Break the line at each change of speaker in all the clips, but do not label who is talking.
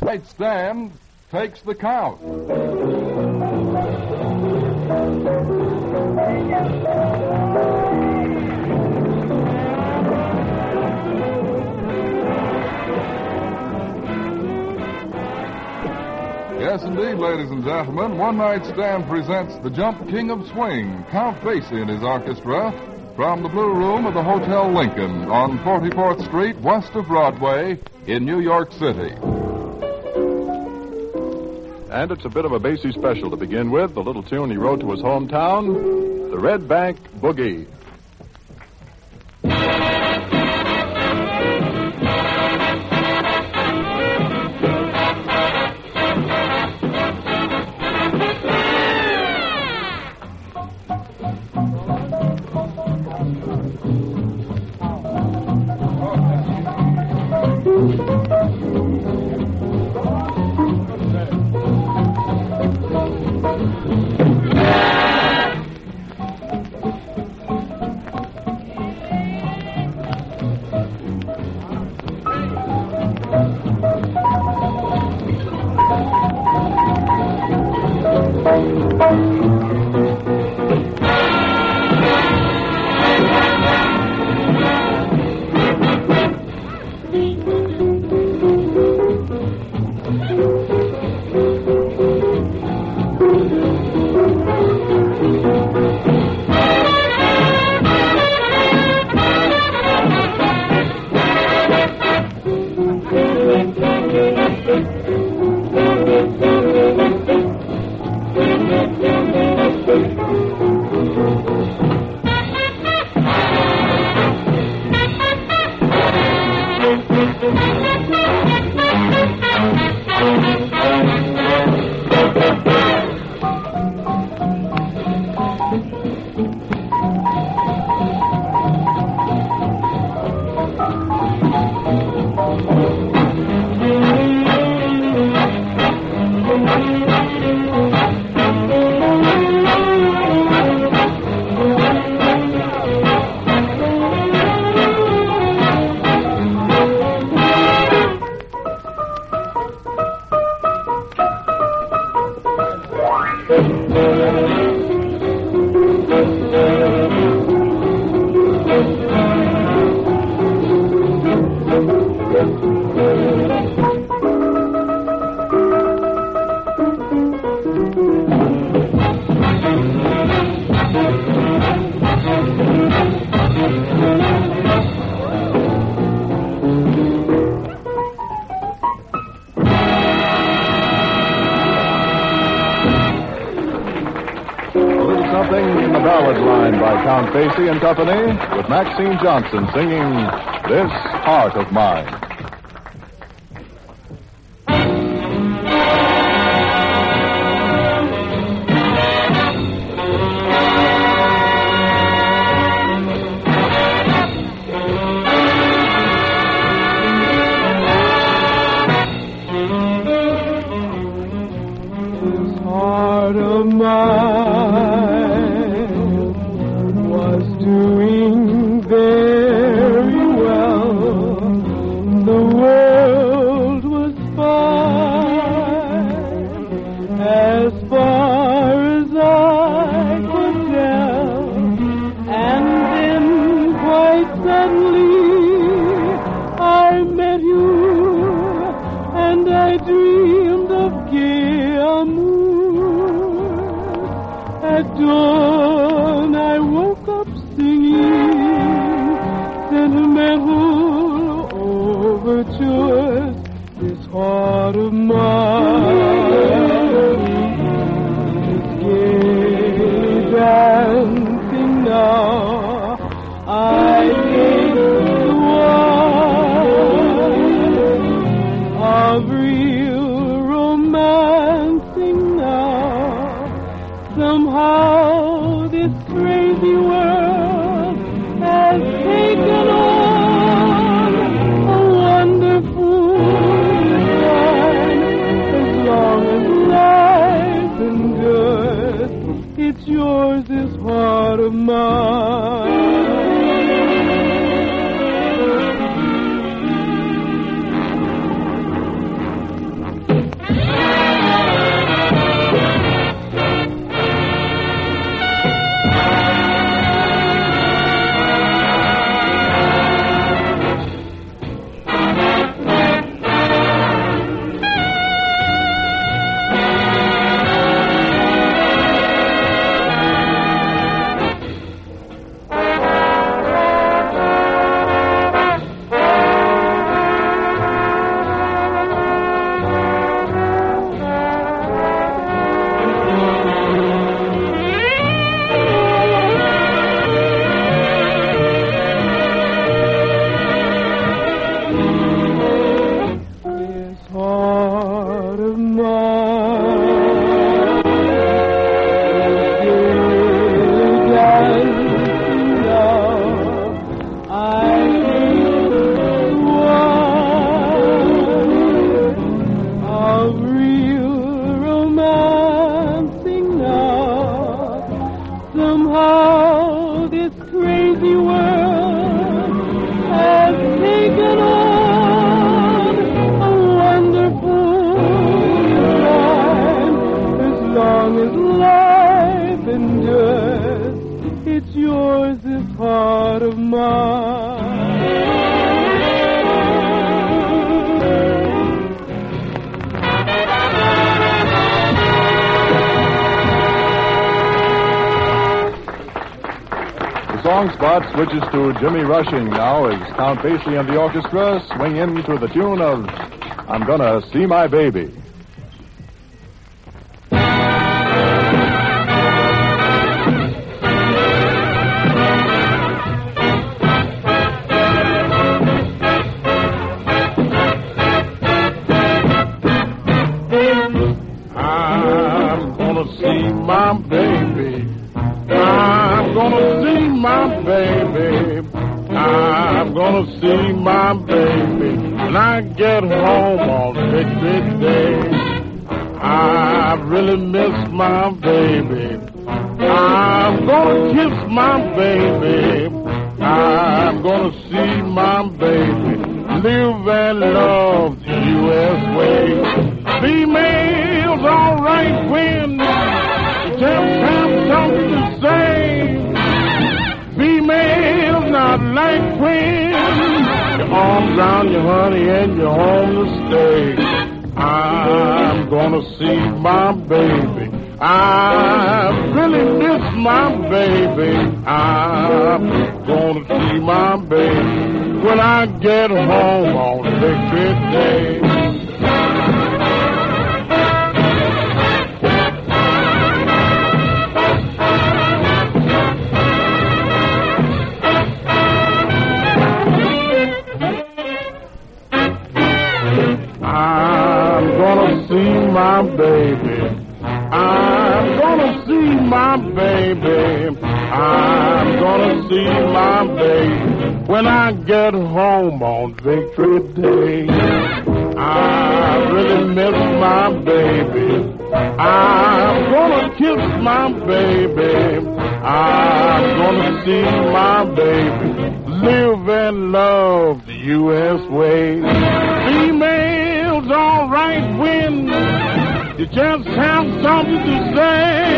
Right stand takes the count. Yes, indeed, ladies and gentlemen. One Night Stand presents the Jump King of Swing, Count Basie and his orchestra, from the Blue Room of the Hotel Lincoln on 44th Street, west of Broadway, in New York City.
And it's a bit of a Basie special to begin with, the little tune he wrote to his hometown, the Red Bank Boogie. Something in the ballad line by Count Basie and Company, with Maxine Johnson singing This Heart of Mine.
This heart of mine doing very well. The world was fine as far as I could tell, and then quite suddenly I met you, and I dreamed of gay amour. At dawn I woke up singing sentimental overtures. This heart of mine is gay dancing now. I taste the wine of real romancing now. Somehow this crazy world has taken on a wonderful design. As long as life endures, it's yours, this heart of mine.
song spot switches to Jimmy Rushing now as Count Basie and the orchestra swing into the tune of I'm Gonna See My Baby.
I'm gonna see my baby. I'm gonna see my baby. I'm gonna see my baby when I get home on Victory Day. I really miss my baby. I'm gonna kiss my baby. I'm gonna see my baby. Live and love the U.S. way. Females all right when you just have something to say. Females not like when your arms around your honey and you're home to stay. I'm gonna see my baby. I really miss my baby. I'm gonna see my baby when I get home on Victory Day. I'm gonna see my baby. I'm gonna see my baby. I'm gonna see my baby when I get home on Victory Day. I really miss my baby. I'm gonna kiss my baby. I'm gonna see my baby. Live and love the U.S. way. Females all right when you just have something to say.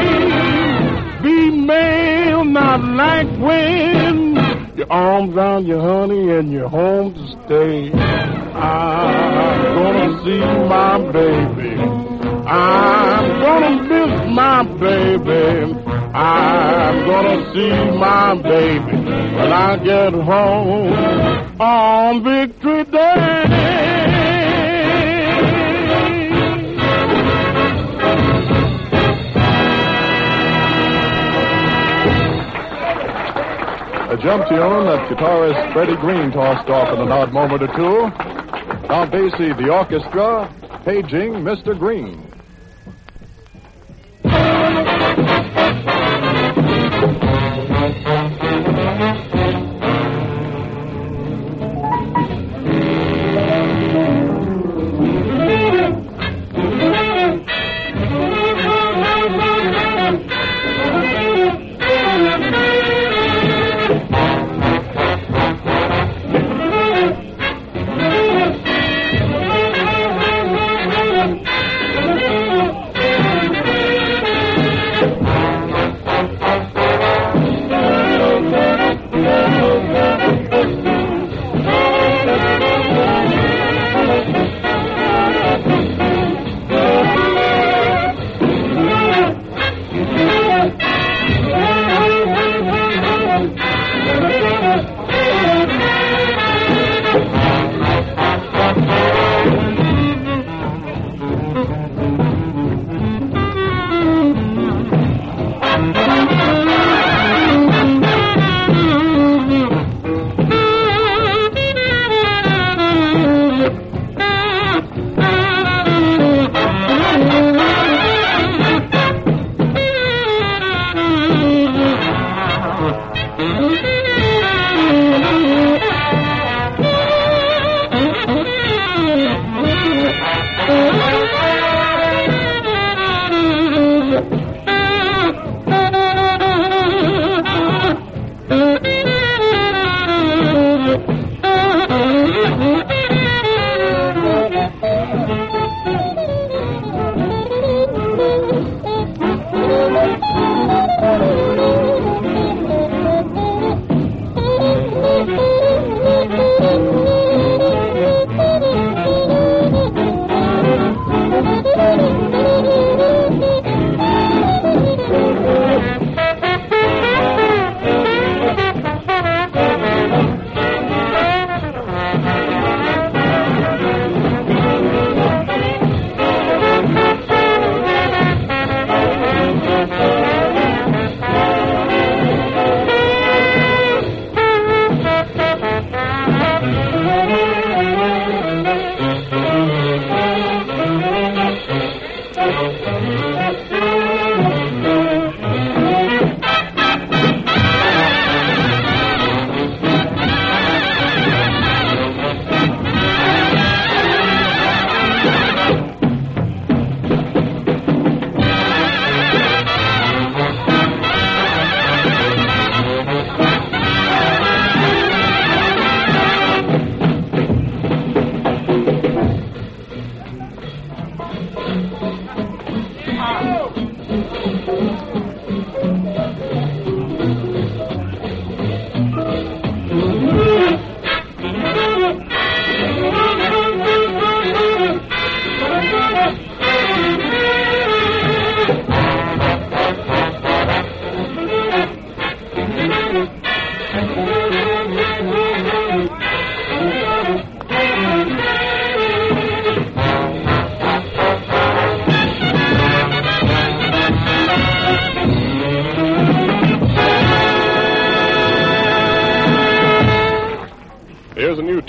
Female not like when your arms around your honey and you're home to stay. I'm gonna see my baby. I'm gonna miss my baby. I'm gonna see my baby when I get home on Victory Day.
A jump tune that guitarist Freddie Green tossed off in an odd moment or two. Count Basie, the orchestra, paging Mr. Green.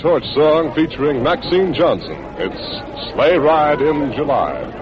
torch song featuring Maxine Johnson. It's Sleigh Ride in July.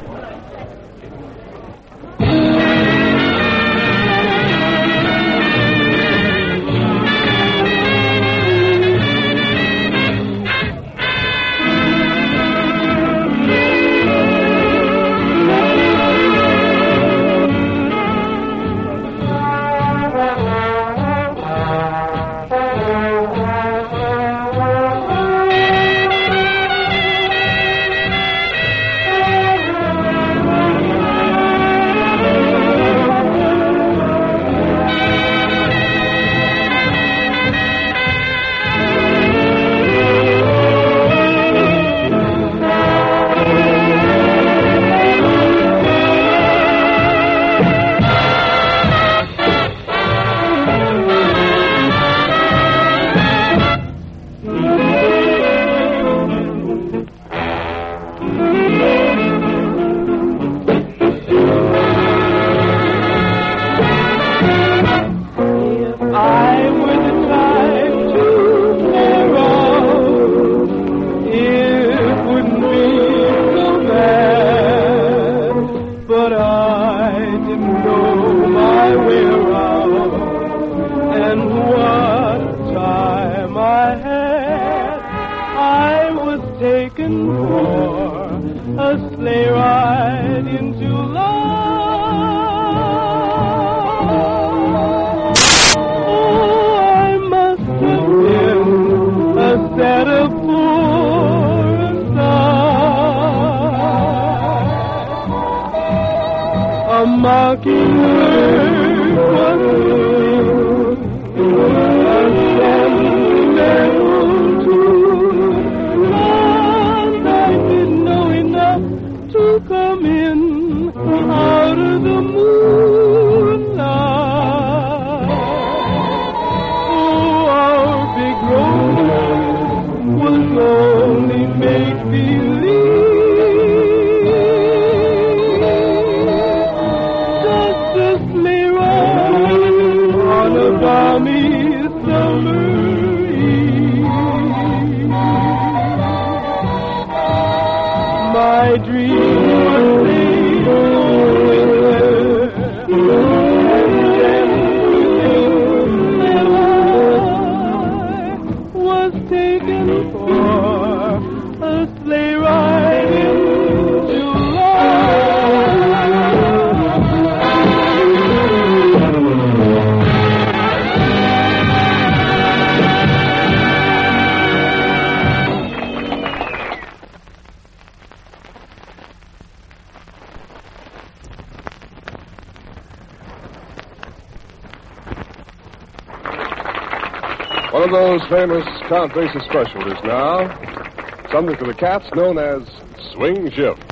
One of those famous Count Basie specialties now. Something for the cats known as swing shift.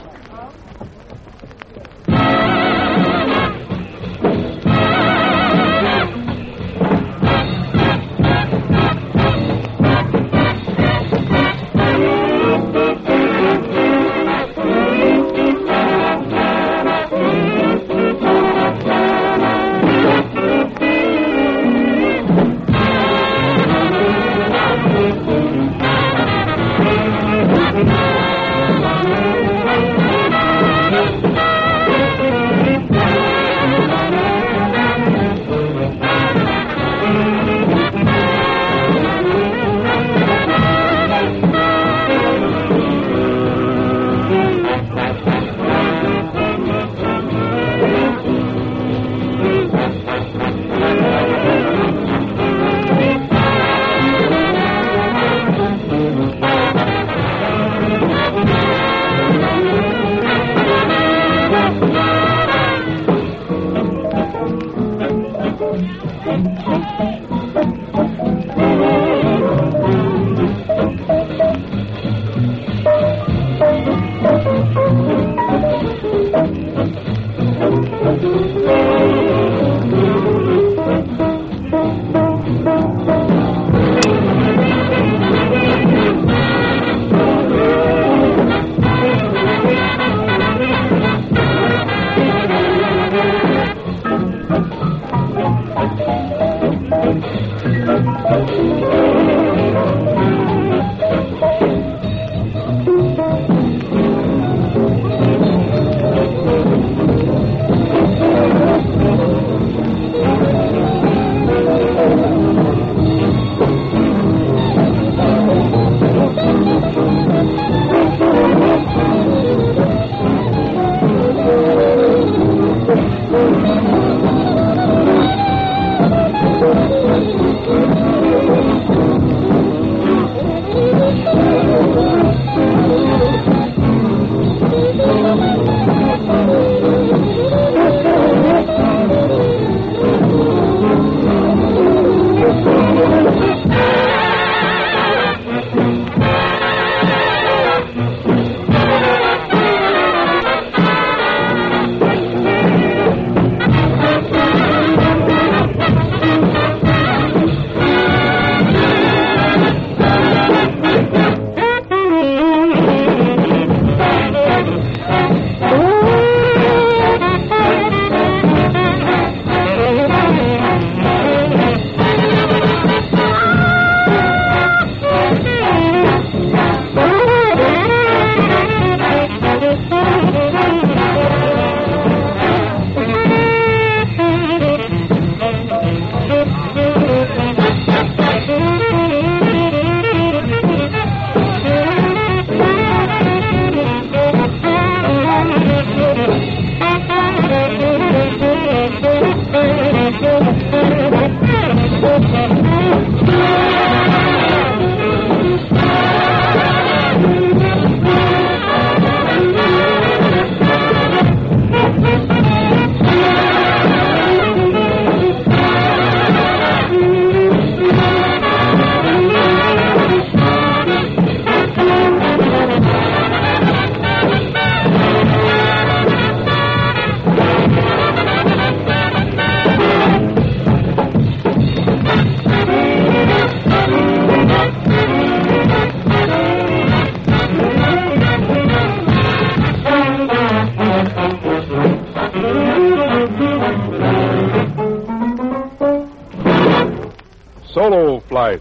Solo Flight.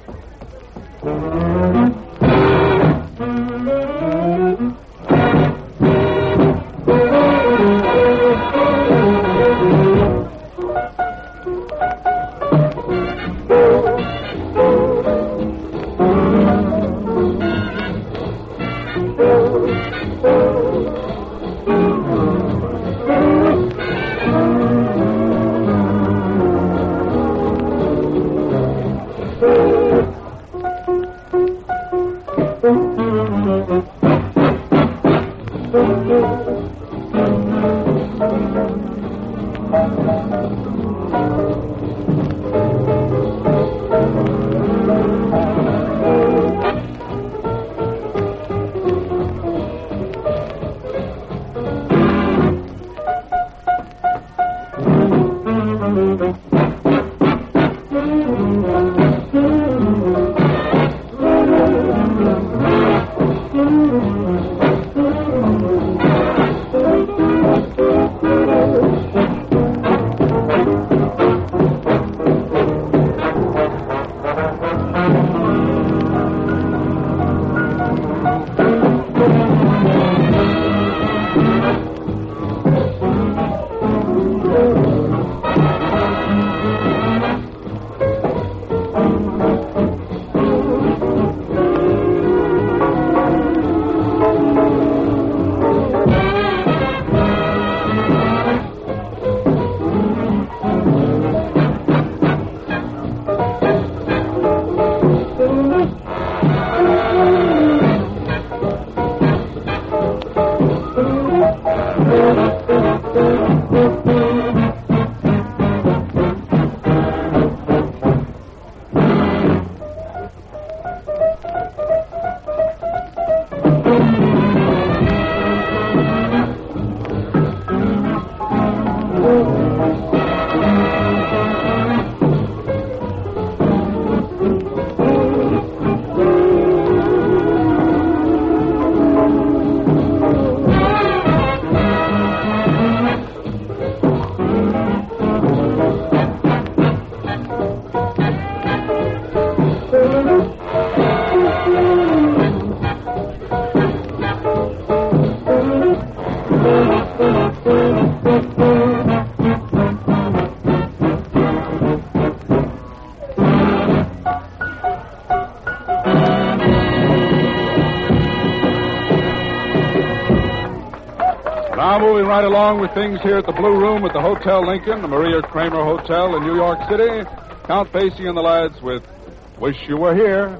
Now moving right along with things here at the Blue Room at the Hotel Lincoln, the Maria Kramer Hotel in New York City. Count Basie and the lads with Wish You Were Here.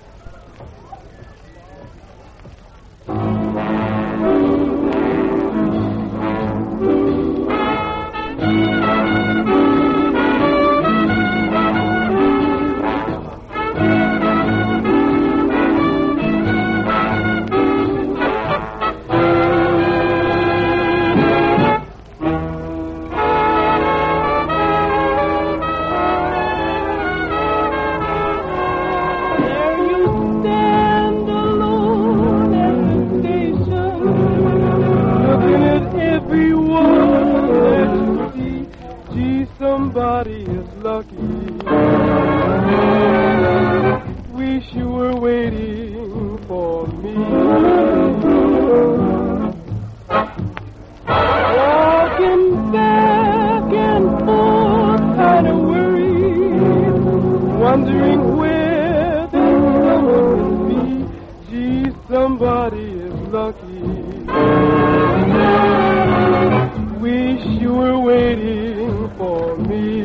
Somebody is lucky. Wish you were waiting for me. Walking back and forth, kind of worried, wondering where this summer can be. Gee, somebody is lucky. Wish you were waiting for me.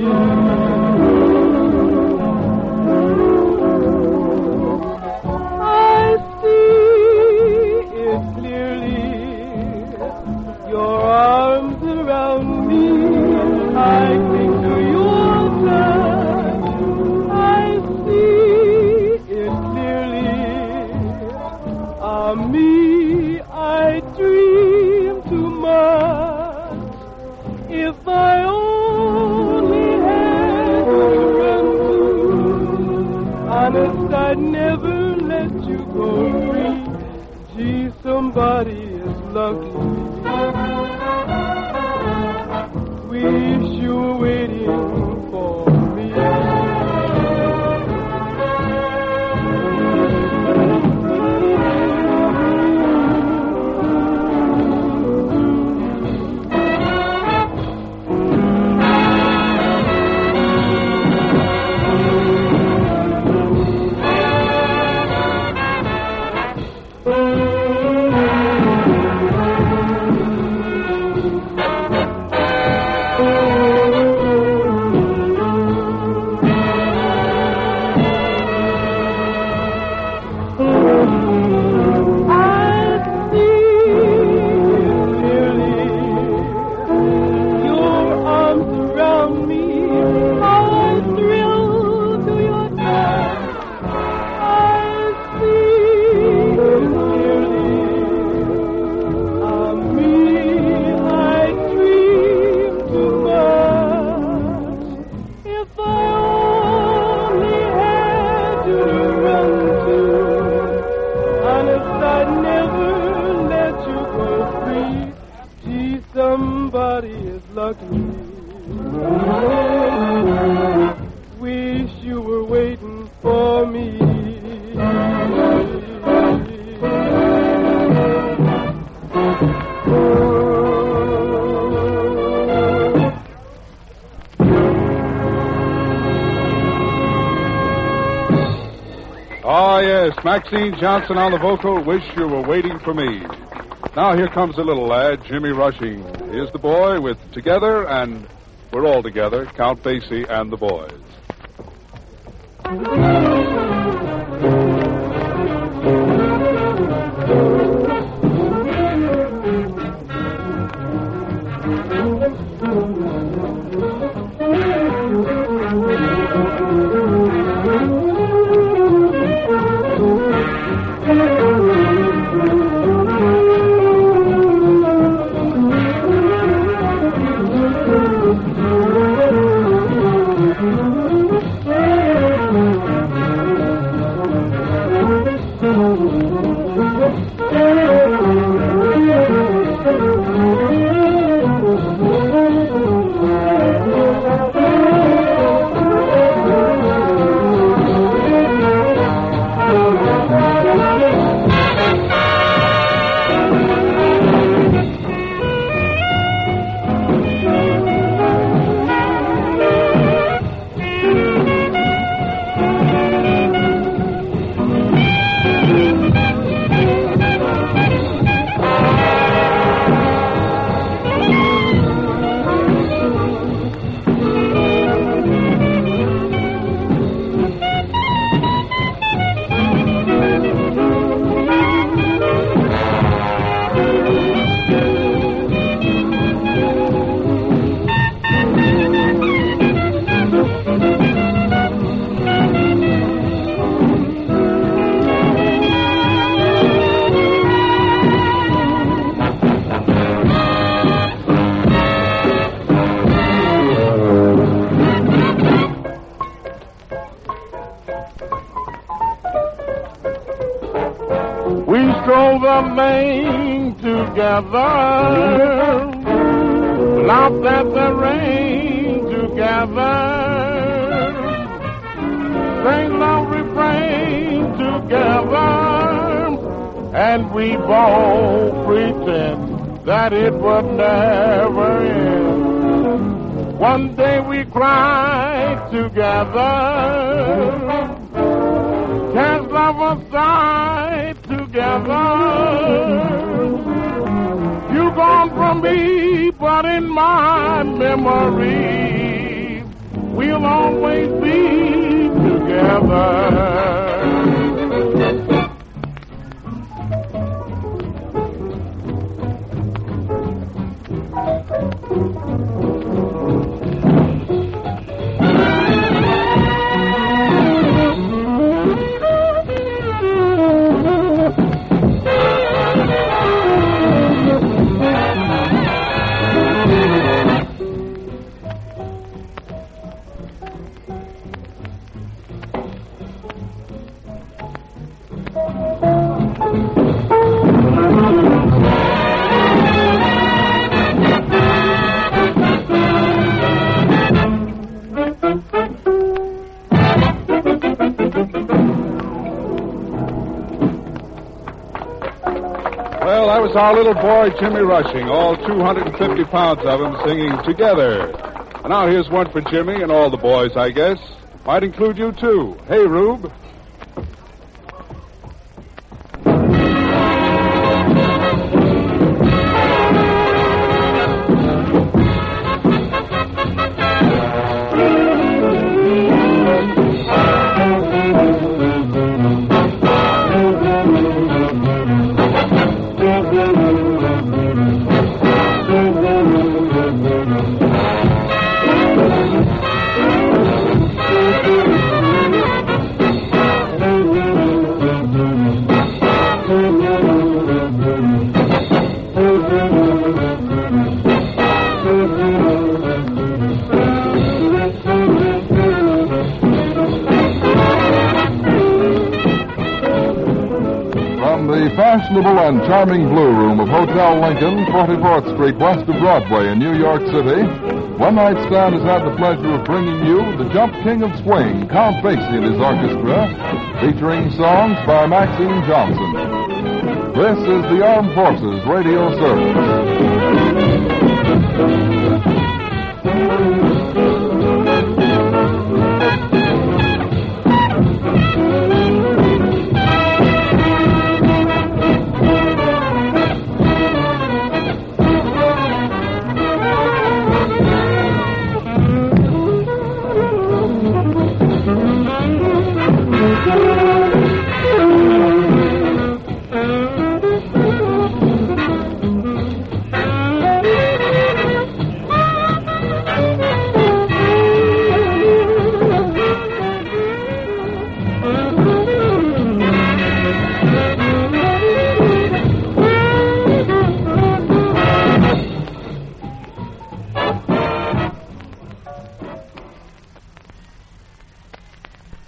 I see it clearly, your arms around me. I cling to your touch. I see it clearly. Me, I dream too much. If I only had you to run to, honest, I'd never let you go free. Gee, somebody is lucky. Wish you were waiting for me. somebody is lucky. Wish you were waiting for me.
Ah, yes, Maxine Johnson on the vocal, Wish You Were Waiting for Me. Now here comes the little lad, Jimmy Rushing. Here's the boy with Together and We're All Together, Count Basie and the Boys.
The lane together, laughed at the rain together, sang love refrain together, and we both pretend that it would never end. One day we cried together, cast love aside together. You gone from me, but in my memory, we'll always be together.
Well, that was our little boy, Jimmy Rushing, all 250 pounds of him singing Together. And now here's one for Jimmy and all the boys, I guess. Might include you, too. Hey, Rube.
fashionable and charming Blue Room of Hotel Lincoln, 44th Street, west of Broadway in New York City, One Night Stand has had the pleasure of bringing you the Jump King of Swing, Count Basie and his orchestra, featuring songs by Maxine Johnson. This is the Armed Forces Radio Service.